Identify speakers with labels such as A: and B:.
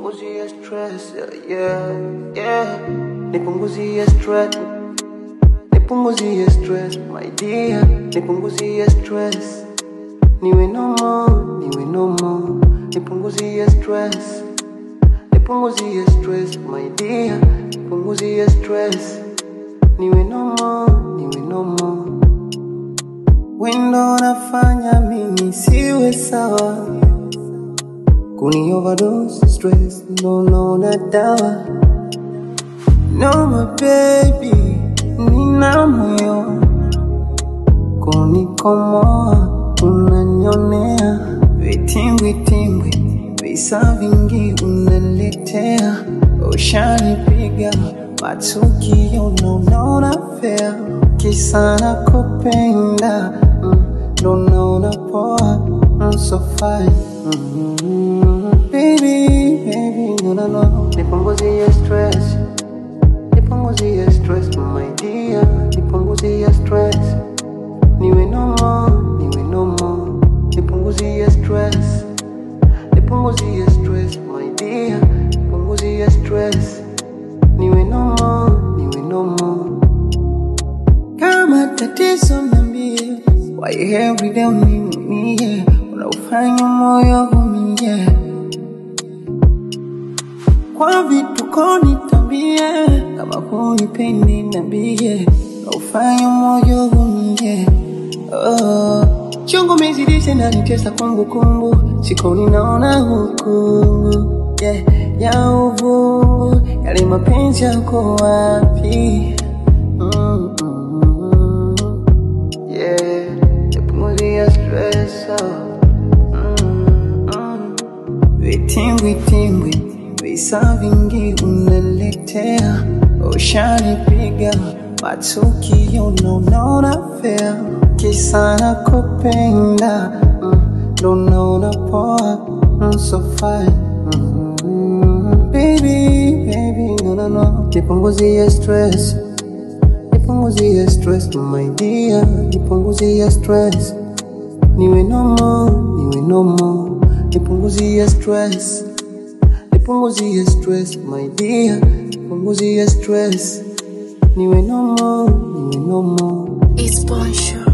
A: nipunguzie stress, yeah, yeah. Nipunguzie stress, nipunguzie stress, my dear. Nipunguzie stress, niwe no more, niwe no more. Nipunguzie stress, nipunguzie stress, my dear. Nipunguzie stress, niwe no more, niwe no more. Wendo nafanya mimi siwe sawa, kuni overdose stress, no na dawa. No my baby, nina moyo, kuni komoa, unanyonea. Vitingwi, visa vingi unaletea. Ushanipiga, matukio no na fair. Kisa nakupenda, naona poa, so fine. Baby, no. Nipunguzie stress, nipunguzie stress, my dear. Nipunguzie stress, niwe no more, niwe no more. Nipunguzie stress, nipunguzie stress, my dear. Nipunguzie stress, niwe no more, niwe no more. Kama tatizo niambie, why every day unaniumia, unaufanya moyo umie. Kwa vituko nitambie, kama hunipendi niambie, unaufanya moyo umie. Chungu mezidisha na nitesa kumbukumbu, siku ninaona hukumu, yeah, ya uvungu, yale mapenzi yako wapi? Yeah, nipunguzie stress, vitingwi, visa vingi unaletea. Ushanipiga, matukio no na fair. Kisa nakupenda, naona poa, so fine. Baby, no. Nipunguzie stress, nipunguzie stress, my dear. Nipunguzie stress, niwe no more, niwe no more. Nipunguzie stress, nipunguzie stress, my dear. Nipunguzie stress, niwe no more, niwe no more.
B: It's Bonjour.